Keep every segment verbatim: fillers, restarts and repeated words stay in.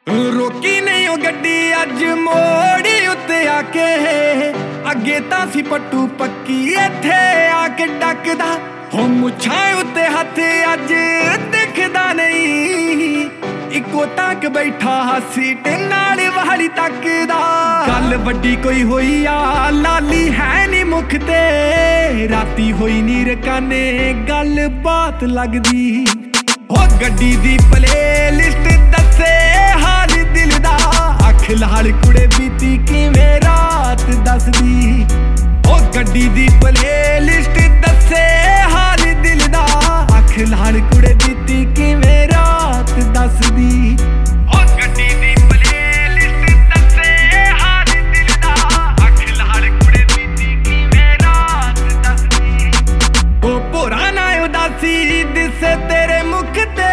रोकी नहीं ओ गड्डी अज मोड़ी उत्ते आके अगे तां सी पट्टू पक्की इत्थे आके डकदा हो मुछां उत्ते हथ अज दिखदा नहीं इको तक बैठा सीट नाल वाली तकदा गल वड्डी कोई होई आ लाली है नी मुख ते राती होई नी रकाने गल बात लगदी हो गड्डी दी प्ले लिस्ट दसे हाल दिल दा अख लाल कुड़े बीती किवें रात दसदी ओ गड्डी दी प्ले लिस्ट दसे हाल दिल दा अख लाल कुड़े बीती किवें रात दसदी ओ गड्डी दी प्ले लिस्ट दसे हाल दिल दा अख लाल कुड़े बीती किवें रात दसदी ओ भोरा ना उदासी दिसे तेरे मुख ते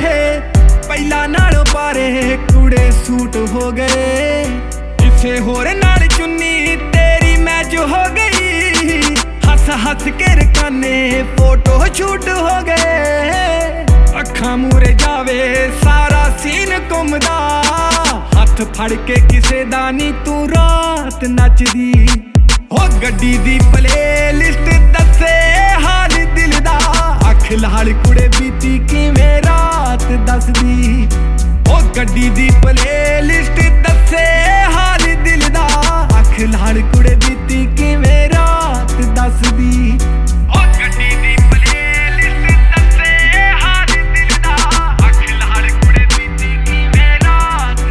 पहला नालों पारे कुड़े सूट हो गए किसे होर नाल चुन्नी तेरी मैच हो गई हस हस के रकाने फोटो शूट हो गए अखा मूरे जावे सारा सीन घुमदा हथ फड़ के किसे दा नी तू रात नचदी हो गड्डी दी प्ले लिस्ट दसे हाल दिल दा अख लाल कुड़े बीती किवें रात दसदी ओ गड्डी दी प्ले लिस्ट दसे हाल दिल दा अख लाल कुड़े बीती किवें रात दसदी ओ गड्डी दी प्ले लिस्ट दसे हाल दिल दा अख लाल कुड़े बीती किवें रात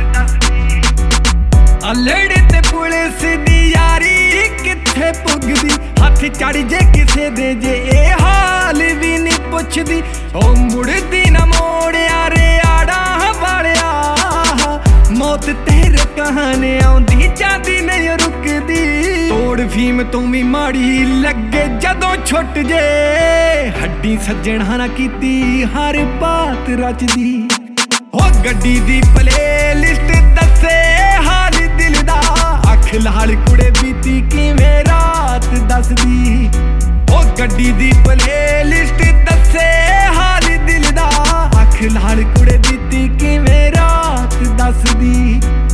दसदी अल्लड़े ते पुलिस दी यारी किथे पुगदी हथ चढ़ जे किसे दे जे ए हाल भी नी पुछदी ओ मुड़दी ना मोड़िया रे आड़ा वालिया मौत तेरे कहाने आउंदी जादी नहीं रुकदी तोड़ फीम तू भी माड़ी लगे जदों छुट जे हड्डी सज्जणा ना कीती हर बात रचदी हो गड्डी दी प्ले लिस्ट दसे हाल दिल दा अख लाल कुड़े बीती किवें रात दसदी ओ गड्डी दी प्ले लिस्ट दसे हाल दिल दा अख लाल कुड़े बीती किवें रात दसदी।